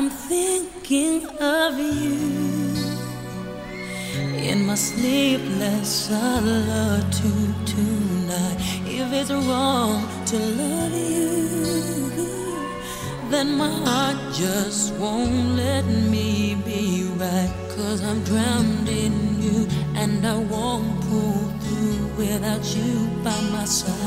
I'm thinking of you in my sleepless solitude tonight. If it's wrong to love you, then my heart just won't let me be right. 'Cause I'm drowned in you and I won't pull through without you by my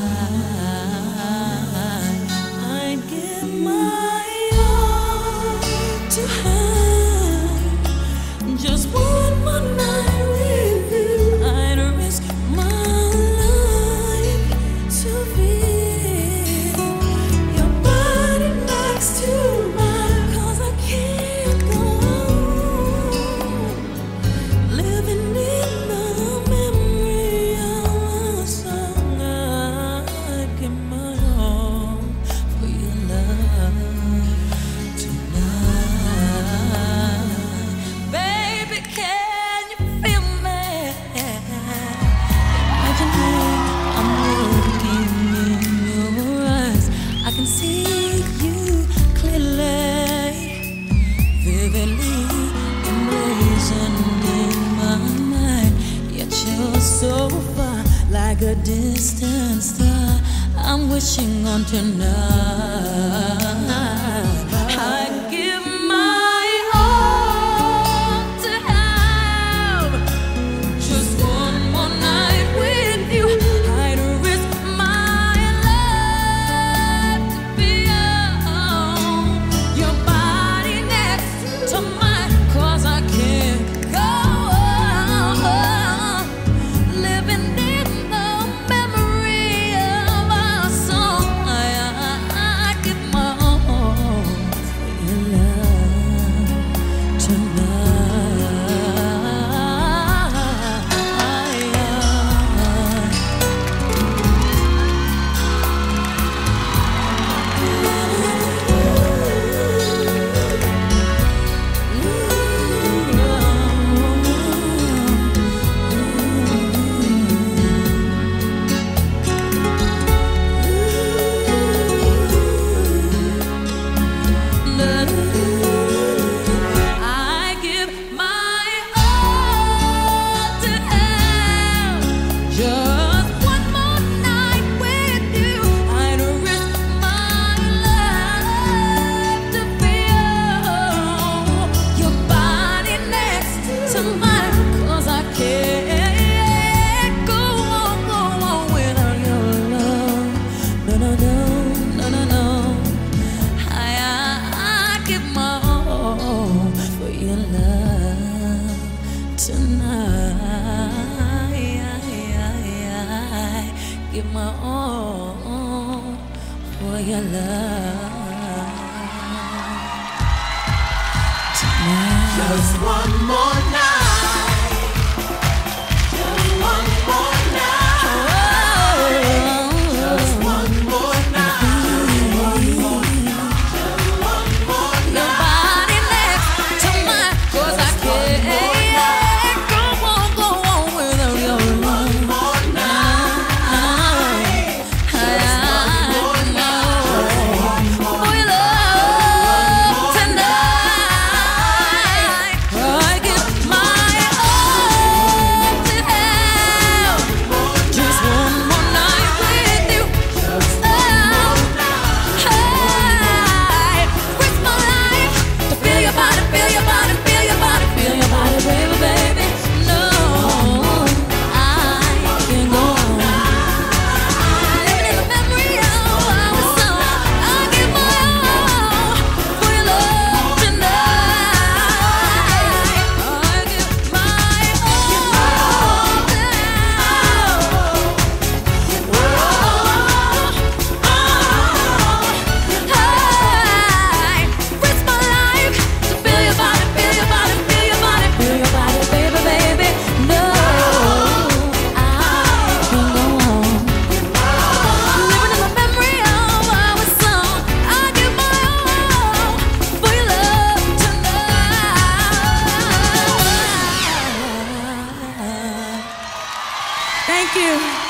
side. I'd give my all to have just one more night with you. I'd risk my life to feel your body next to mine. 'Cause I can't go on living in the memory of a song. I'd give my all for your love tonight. Baby, can you feel me? Imagine I'm looking in your eyes. I can see you clearly, vividly emblazoned in my mind. Yet you're so far, like a distant star. I'm wishing on tonight. I'd give my all to have just one more night with you. I'd risk my life to feel your body next to mine. 'Cause I can't go on living in the memory of our song. I give my all for your love I give my all to have just one more night with you. I'd risk my life to feel your body next to mine. 'Cause I can't go on without your love. No, no, no, no, no, no. I give my all for your love tonight. Give my all for your love tonight. Just one more night. Just one more night. Just one more night. One more night. Just one more Your night. body next to mine. 'Cause I can't go on without your love. One more night. For your love tonight. I give my all to have just one more night with you. Hey, risk my life to feel your body, feel your body, feel your body, feel your body, baby, baby. No, I can't go on living in the memory of our song. I give my all for your love tonight. I give my all risk my life to feel your body, feel your body, feel your body, feel your body, baby, baby. No, I can't go on living in the memory of our song. I give my all for your love tonight. Thank you.